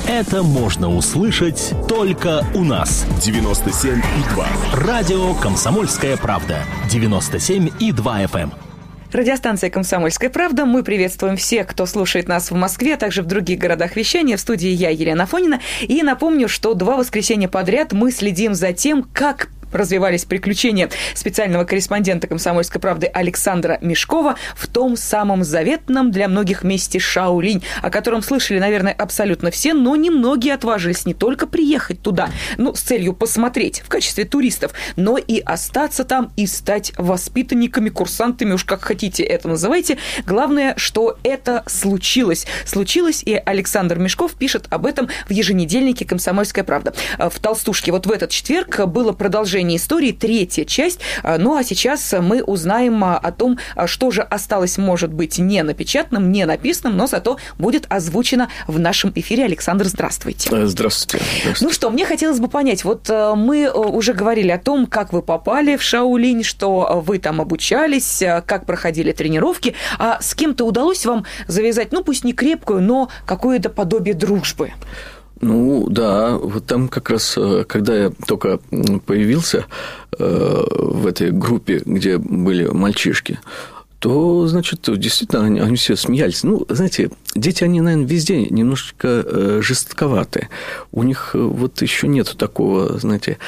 Это можно услышать только у нас. 97,2. Радио «Комсомольская правда». 97,2 FM. Радиостанция «Комсомольская правда». Мы приветствуем всех, кто слушает нас в Москве, а также в других городах вещания. В студии я, Елена Афонина. И напомню, что 2 воскресенья подряд мы следим за тем, как развивались приключения специального корреспондента «Комсомольской правды» Александра Мешкова в том самом заветном для многих месте Шаолинь, о котором слышали, наверное, абсолютно все, но немногие отважились не только приехать туда, с целью посмотреть в качестве туристов, но и остаться там и стать воспитанниками, курсантами, уж как хотите это называйте. Главное, что это случилось. Случилось, и Александр Мешков пишет об этом в еженедельнике «Комсомольская правда». В «Толстушке» вот в этот четверг было продолжение истории, 3-я часть. Ну, а сейчас мы узнаем о том, что же осталось, может быть, не напечатанным, не написанным, но зато будет озвучено в нашем эфире. Александр, здравствуйте. Здравствуйте. Ну что, мне хотелось бы понять, вот мы уже говорили о том, как вы попали в Шаолинь, что вы там обучались, как проходили тренировки, а с кем-то удалось вам завязать, пусть не крепкую, но какое-то подобие дружбы? Ну, да, вот там как раз, когда я только появился в этой группе, где были мальчишки, то, значит, действительно, они все смеялись. Знаете, дети, они, наверное, везде немножечко жестковаты. У них вот еще нету такого, знаете,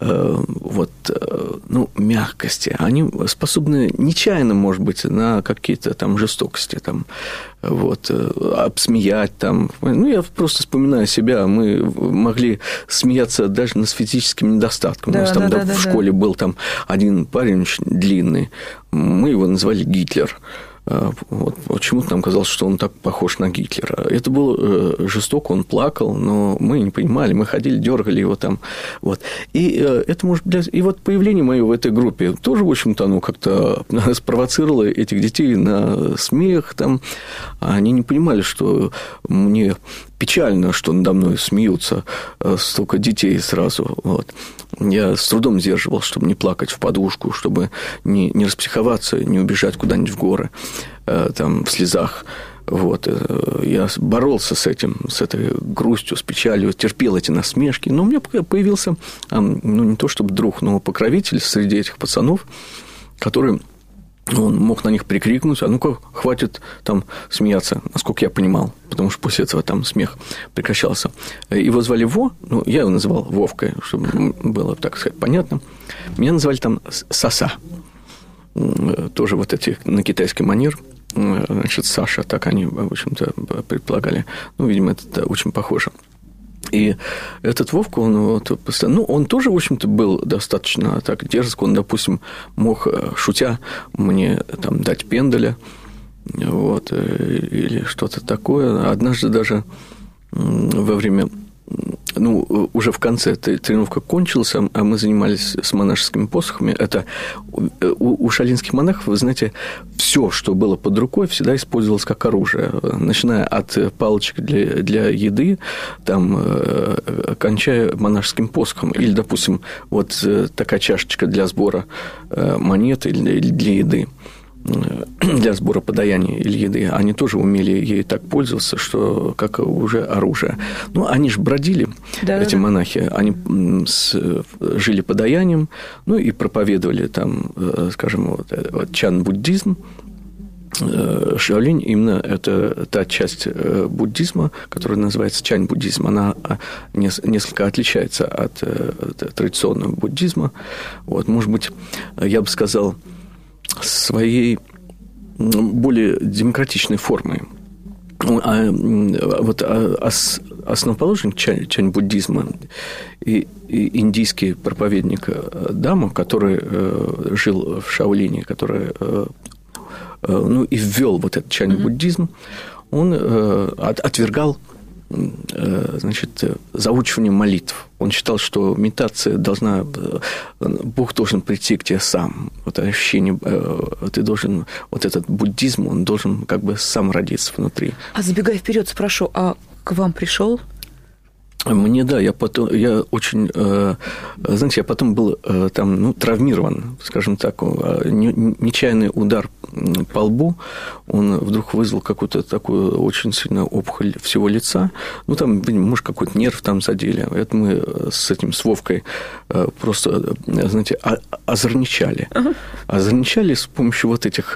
мягкости. Они способны нечаянно, может быть, на какие-то там жестокости, обсмеять там. Я просто вспоминаю себя, мы могли смеяться даже над физическим недостатком. У нас там в школе был там один парень очень длинный, мы его назвали Гитлер. Почему-то нам казалось, что он так похож на Гитлера. Это было жестоко, он плакал, но мы не понимали, мы ходили, дергали его там. И это может быть... И вот появление мое в этой группе тоже, в общем-то, оно как-то спровоцировало этих детей на смех. Там. Они не понимали, что мне печально, что надо мной смеются столько детей сразу. Я с трудом сдерживал, чтобы не плакать в подушку, чтобы не распсиховаться, не убежать куда-нибудь в горы, там, в слезах. Я боролся с этим, с этой грустью, с печалью, терпел эти насмешки. Но у меня появился, не то чтобы друг, но покровитель среди этих пацанов, который... Он мог на них прикрикнуть, а ну-ка, хватит там смеяться, насколько я понимал, потому что после этого там смех прекращался. Его звали Во, я его называл Вовкой, чтобы было, так сказать, понятно. Меня называли там Саса, тоже вот эти на китайский манер, значит, Саша, так они, в общем-то, предполагали. Видимо, это очень похоже. И этот Вовка, он постоянно... он тоже, в общем-то, был достаточно так дерзко. Он, допустим, мог, шутя, мне там дать пендаля, или что-то такое. Однажды даже во время... уже в конце тренировка кончилась, а мы занимались с монашескими посохами. Это у шаолиньских монахов, вы знаете, все, что было под рукой, всегда использовалось как оружие, начиная от палочек для еды, там, кончая монашеским посохом. Или, допустим, такая чашечка для сбора монет или для еды, для сбора подаяния или еды, они тоже умели ей так пользоваться, что как уже оружие. Они же бродили, эти монахи, они жили подаянием, и проповедовали там, скажем, чан-буддизм. Шаолинь именно это та часть буддизма, которая называется чань-буддизм. Она несколько отличается от традиционного буддизма. Может быть, я бы сказал, своей более демократичной формой. Основоположник чань-буддизма и индийский проповедник Дама, который жил в Шаолине, который и ввел этот чань-буддизм, он отвергал, значит, заучивание молитв. Он считал, что медитация должна... Бог должен прийти к тебе сам. Ощущение... Ты должен... этот буддизм, он должен как бы сам родиться внутри. А забегая вперед, спрошу, а к вам пришел? Мне, да, я очень, знаете, я потом был там, травмирован, скажем так, нечаянный удар по лбу, он вдруг вызвал какую-то такую очень сильную опухоль всего лица, там, может, какой-то нерв там задели, это мы с Вовкой просто, знаете, озорничали. Озорничали с помощью вот этих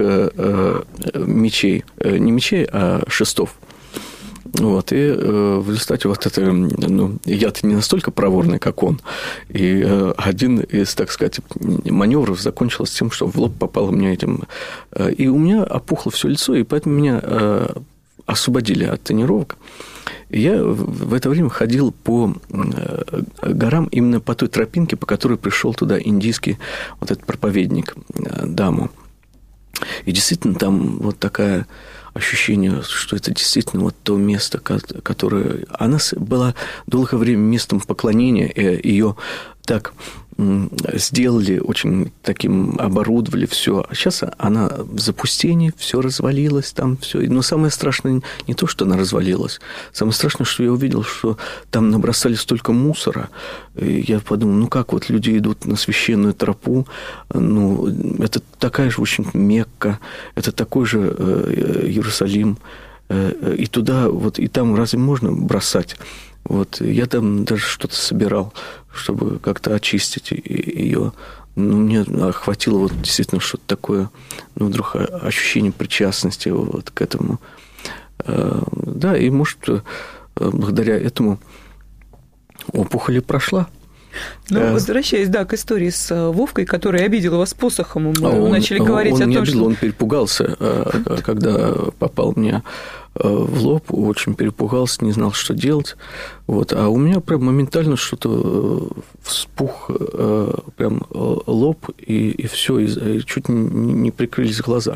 мечей, не мечей, а шестов. И в результате я-то не настолько проворный, как он. И один из, так сказать, маневров закончился тем, что в лоб попало мне этим. И у меня опухло все лицо, и поэтому меня освободили от тренировок. И я в это время ходил по горам именно по той тропинке, по которой пришел туда индийский вот этот проповедник Даму. И действительно там вот такое ощущение, что это действительно вот то место, которое... Она была долгое время местом поклонения, и ее так сделали очень таким, оборудовали все. А сейчас она в запустении, все развалилось там, все. Но самое страшное не то, что она развалилась. Самое страшное, что я увидел, что там набросали столько мусора. И я подумал, как вот люди идут на священную тропу, это такая же, в общем, Мекка, это такой же Иерусалим. И туда, и там разве можно бросать? Я там даже что-то собирал, чтобы как-то очистить ее. Мне охватило действительно что-то такое, вдруг ощущение причастности к этому. Да, и, может, благодаря этому опухоль прошла. Возвращаясь, к истории с Вовкой, который обидел вас посохом, мы начали говорить о том, он не обидел, он перепугался, когда попал мне в лоб, очень перепугался, не знал, что делать. А у меня прям моментально что-то вспух прям лоб, и все, и чуть не прикрылись глаза.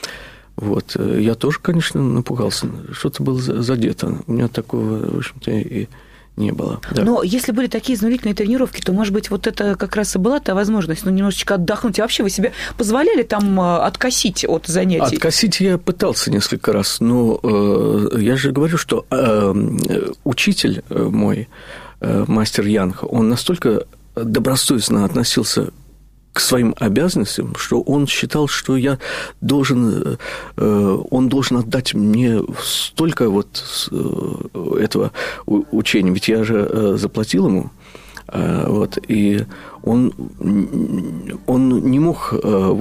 Я тоже, конечно, напугался. Что-то было задето. У меня такого, в общем-то, и не было. Да. Но если были такие изнурительные тренировки, то, может быть, это как раз и была та возможность, немножечко отдохнуть. И вообще вы себе позволяли там откосить от занятий? Откосить я пытался несколько раз, но я же говорю, что учитель мой, мастер Янг, он настолько добросовестно относился к своим обязанностям, что он считал, что он должен отдать мне столько этого учения, ведь я же заплатил ему, и он не мог,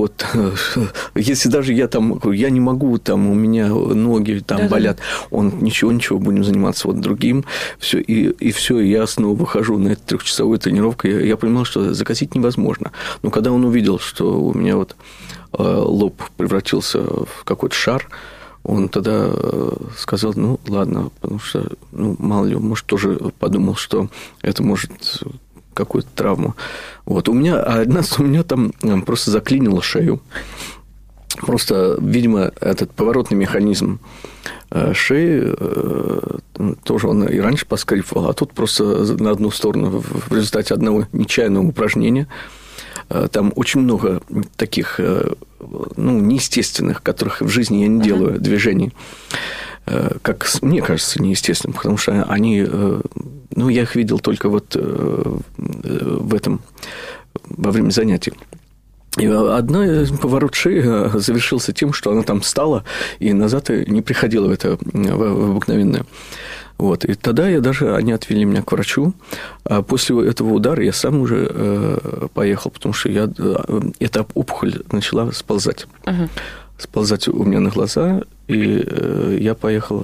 если даже я не могу, у меня ноги болят, он ничего, будем заниматься другим, все, и все, я снова выхожу на эту 3-часовую тренировку, я понимал, что закосить невозможно. Но когда он увидел, что у меня лоб превратился в какой-то шар, он тогда сказал, ладно, потому что, мало ли, может, тоже подумал, что это может какую-то травму. У меня там просто заклинило шею. Просто, видимо, этот поворотный механизм шеи тоже он и раньше поскрипывал, а тут просто на одну сторону в результате одного нечаянного упражнения. Там очень много таких, неестественных, которых в жизни я не делаю, движений, как мне кажется, неестественным, потому что они, я их видел только в этом, во время занятий. И одна поворот шеи завершился тем, что она там встала и назад не приходила в это в обыкновенное. И тогда они отвели меня к врачу. А после этого удара я сам уже поехал, потому что эта опухоль начала сползать. Сползать у меня на глаза, и я поехал,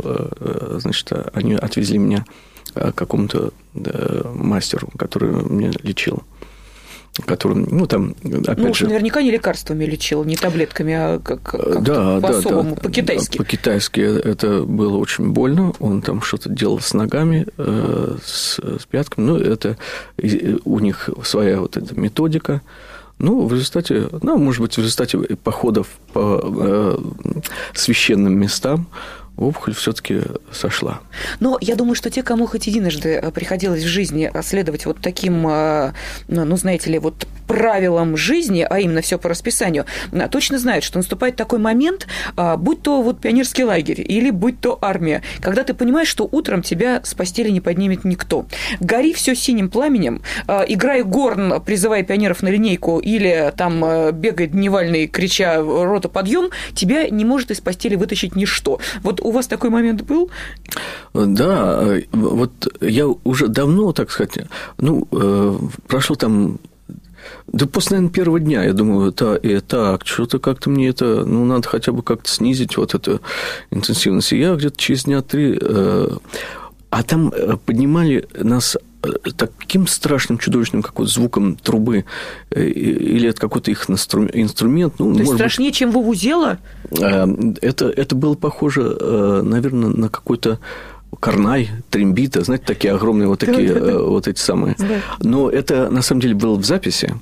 они отвезли меня к какому-то мастеру, который меня лечил. Которым, там, опять же... наверняка не лекарствами лечил, не таблетками, а по-особому, по-китайски. По-китайски это было очень больно. Он там что-то делал с ногами, с пятками. Это у них своя эта методика. В результате, может быть, в результате походов по священным местам опухоль все-таки сошла. Но я думаю, что те, кому хоть единожды приходилось в жизни следовать вот таким, ну, знаете ли, вот правилам жизни, а именно все по расписанию, точно знают, что наступает такой момент, будь то вот пионерский лагерь или будь то армия, когда ты понимаешь, что утром тебя с постели не поднимет никто. Гори все синим пламенем, играй горн, призывая пионеров на линейку, или там бегай дневальный, крича «рота, подъем», тебя не может из постели вытащить ничто. Вот у вас такой момент был? Да, вот я уже давно, так сказать, ну, прошло там, да после, наверное, первого дня, я думаю, так, что-то как-то мне это, ну, надо хотя бы как-то снизить вот эту интенсивность. И я где-то через дня 3, а там поднимали нас таким страшным, чудовищным, как вот звуком трубы, или это какой-то их инструмент. Ну, то есть страшнее, чем вувузела? Это было похоже, наверное, на какой-то карнай, трембита, знаете, такие огромные вот такие, вот эти самые. Да. Но это, на самом деле, было в записи.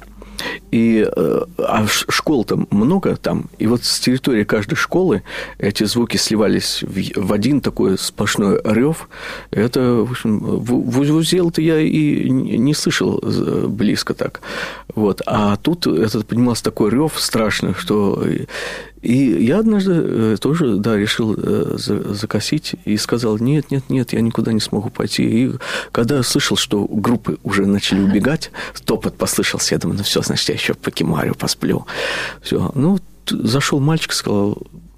А школ-то много там, и вот с территории каждой школы эти звуки сливались в один такой сплошной рев. Это, в общем, вузел-то я и не слышал близко так. Вот. А тут этот поднимался такой рев страшный, что... И я однажды тоже, да, решил закосить и сказал, нет, я никуда не смогу пойти. И когда слышал, что группы уже начали убегать, топот послышался, я думаю, ну все, значит, я еще покемарю, посплю. Все. Ну, зашел мальчик, сказал,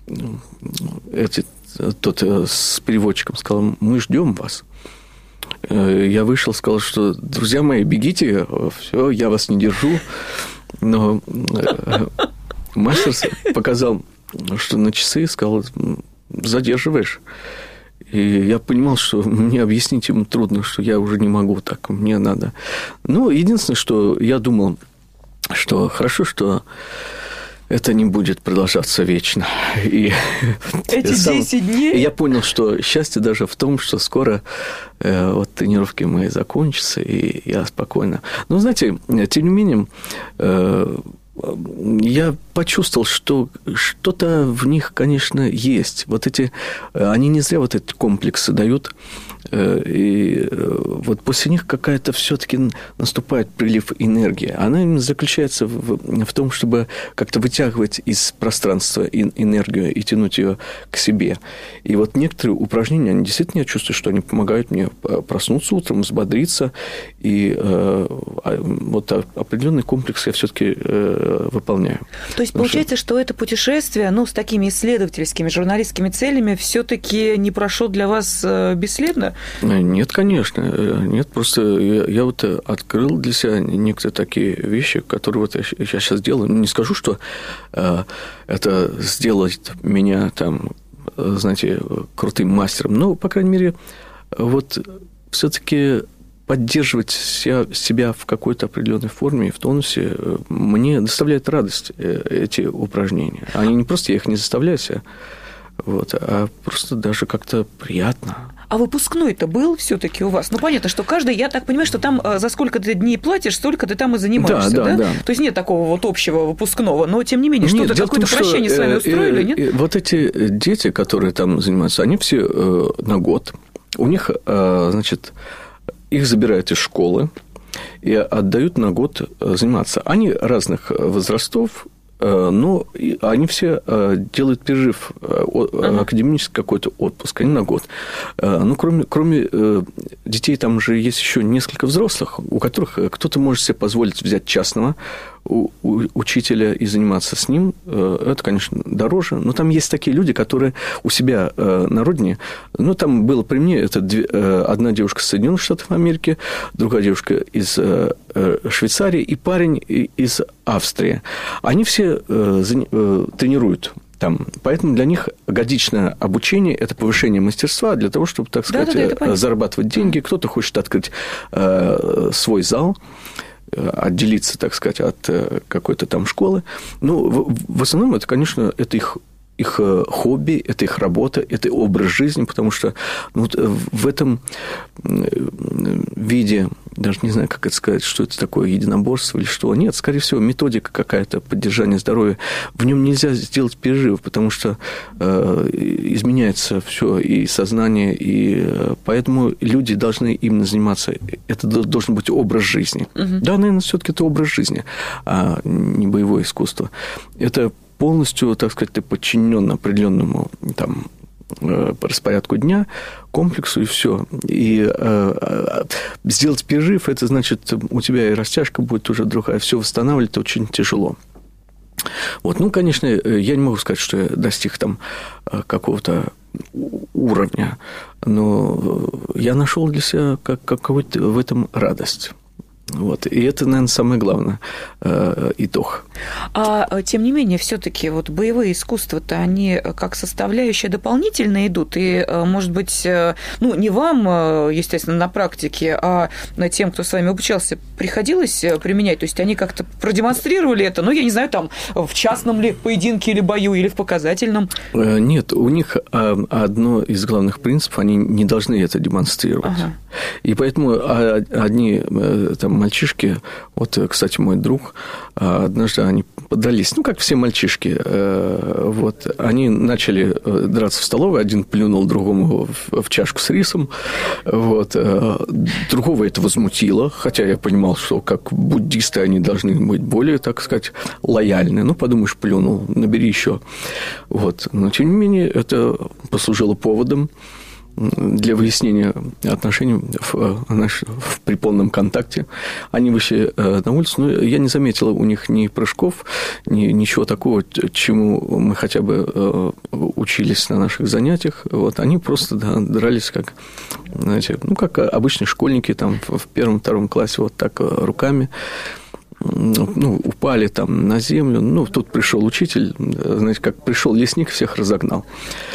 тот с переводчиком сказал, мы ждем вас. Я вышел, сказал, что, друзья мои, бегите, все, я вас не держу. Но... Мастер показал, что на часы, сказал, задерживаешь. И я понимал, что мне объяснить ему трудно, что я уже не могу так, мне надо. Ну, единственное, что я думал, что хорошо, что это не будет продолжаться вечно. И эти 10 дней? Я понял, что счастье даже в том, что скоро вот тренировки мои закончатся, и я спокойно... Но, знаете, тем не менее... Я почувствовал, что что-то в них, конечно, есть. Вот эти, они не зря вот эти комплексы дают. И вот после них какая-то все-таки наступает прилив энергии. Она именно заключается в том, чтобы как-то вытягивать из пространства энергию и тянуть ее к себе. И вот некоторые упражнения, они действительно, я чувствую, что они помогают мне проснуться утром, взбодриться. И вот определенный комплекс я все-таки выполняю. То есть получается, что это путешествие, ну, с такими исследовательскими, журналистскими целями все-таки не прошло для вас бесследно? Нет, конечно. Нет, просто я вот открыл для себя некоторые такие вещи, которые вот я сейчас делаю. Не скажу, что это сделает меня там, знаете, крутым мастером, но, по крайней мере, вот все-таки поддерживать себя в какой-то определенной форме, в тонусе, мне доставляет радость эти упражнения. Они не просто, я их не заставляю себя, вот, а просто даже как-то приятно. А выпускной-то был все-таки у вас? Ну, понятно, что каждый, я так понимаю, что там за сколько ты дней платишь, столько ты там и занимаешься, да? То есть нет такого вот общего выпускного, но тем не менее, что-то, какое-то прощение с вами устроили, нет? Вот эти дети, которые там занимаются, они все на год. У них, значит, их забирают из школы и отдают на год заниматься. Они разных возрастов, но они все делают перерыв, академический какой-то отпуск, они на год. Ну, кроме детей, там же есть еще несколько взрослых, у которых кто-то может себе позволить взять частного учителя и заниматься с ним. Это, конечно, дороже, но там есть такие люди, которые у себя на родине, ну, там было при мне, это одна девушка из Соединенных Штатов Америки, другая девушка из Швейцарии и парень из Австрии. Они все тренируют там. Поэтому для них годичное обучение – это повышение мастерства для того, чтобы, так сказать, зарабатывать деньги. Кто-то хочет открыть свой зал, отделиться, так сказать, от какой-то там школы. Ну, в основном это, конечно, это их хобби, это их работа, это образ жизни, потому что ну, в этом виде даже не знаю, как это сказать, что это такое, единоборство или что. Нет, скорее всего, методика какая-то поддержания здоровья. В нем нельзя сделать перерыв, потому что изменяется все, и сознание, и поэтому люди должны именно заниматься. Это должен быть образ жизни. Да, наверное, все-таки это образ жизни, а не боевое искусство. Это полностью, так сказать, ты подчинен определенному там по распорядку дня, комплексу, и все. И сделать перерыв, это значит, у тебя и растяжка будет уже другая, все восстанавливать это очень тяжело. Вот. Ну, конечно, я не могу сказать, что я достиг там какого-то уровня, но я нашел для себя какую-то в этом радость. Вот. И это, наверное, самое главное итог. А тем не менее, все-таки вот боевые искусства-то, они как составляющая дополнительно идут. И, может быть, ну, не вам, естественно, на практике, а тем, кто с вами обучался, приходилось применять? То есть они как-то продемонстрировали это, ну, я не знаю, там, в частном ли поединке или бою, или в показательном? Нет, у них одно из главных принципов, они не должны это демонстрировать. Ага. И поэтому одни там мальчишки, вот, кстати, мой друг, однажды они подрались, ну, как все мальчишки, вот, они начали драться в столовой, один плюнул другому в чашку с рисом, вот, другого это возмутило, хотя я понимал, что как буддисты они должны быть более, так сказать, лояльны, ну, подумаешь, плюнул, набери еще, вот, но, тем не менее, это послужило поводом для выяснения отношений при полном контакте. Они вышли на улицу, но я не заметил у них ни прыжков, ни ничего такого, чему мы хотя бы учились на наших занятиях. Вот. Они просто дрались, как, знаете, ну, как обычные школьники там, в 1-2 классе, вот так руками. Ну, упали там на землю. Ну, тут пришел учитель, знаете, как пришел лесник, всех разогнал.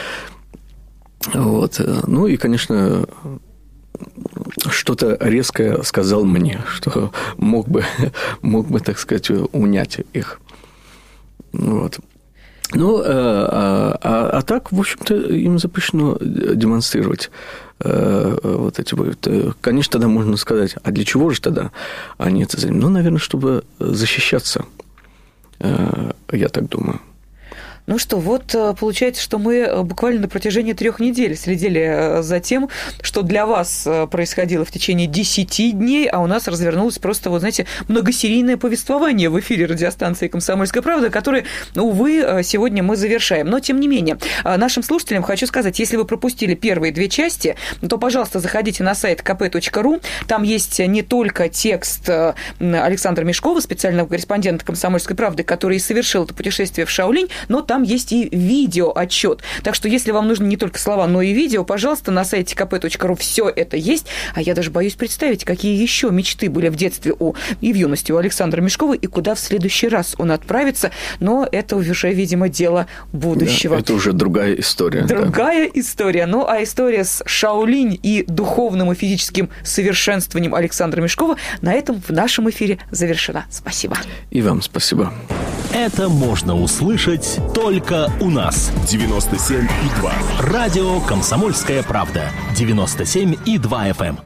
Вот. Ну, и, конечно, что-то резкое сказал мне, что мог бы, так сказать, унять их. Вот. Ну, а так, в общем-то, им запрещено демонстрировать вот эти вот. Конечно, тогда можно сказать, а для чего же тогда они это занимают? Ну, наверное, чтобы защищаться, я так думаю. Ну что, вот получается, что мы буквально на протяжении 3 недель следили за тем, что для вас происходило в течение 10 дней, а у нас развернулось просто, вот знаете, многосерийное повествование в эфире радиостанции «Комсомольская правда», которое, увы, сегодня мы завершаем. Но, тем не менее, нашим слушателям хочу сказать, если вы пропустили первые 2 части, то, пожалуйста, заходите на сайт kp.ru. Там есть не только текст Александра Мешкова, специального корреспондента «Комсомольской правды», который совершил это путешествие в Шаолинь, но там есть и видеоотчет. Так что, если вам нужны не только слова, но и видео, пожалуйста, на сайте kp.ru все это есть. А я даже боюсь представить, какие еще мечты были в детстве и в юности у Александра Мешкова, и куда в следующий раз он отправится. Но это уже, видимо, дело будущего. Да, это уже другая история. Другая история. Ну, а история с Шаолинь и духовным и физическим совершенствованием Александра Мешкова на этом в нашем эфире завершена. Спасибо. И вам спасибо. Это можно услышать только у нас. 97,2. Радио «Комсомольская правда». 97,2 FM.